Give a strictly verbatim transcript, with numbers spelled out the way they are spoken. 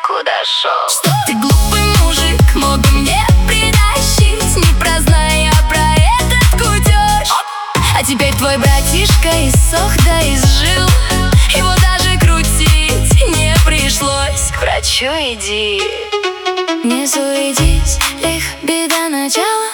куда шел. Что ты, глупый мужик, мог бы мне притащить, не прозная про этот кутеж. А теперь твой братишка иссох да изжил, его даже крутить не пришлось. К врачу иди. Не суетись, лих, беда начала.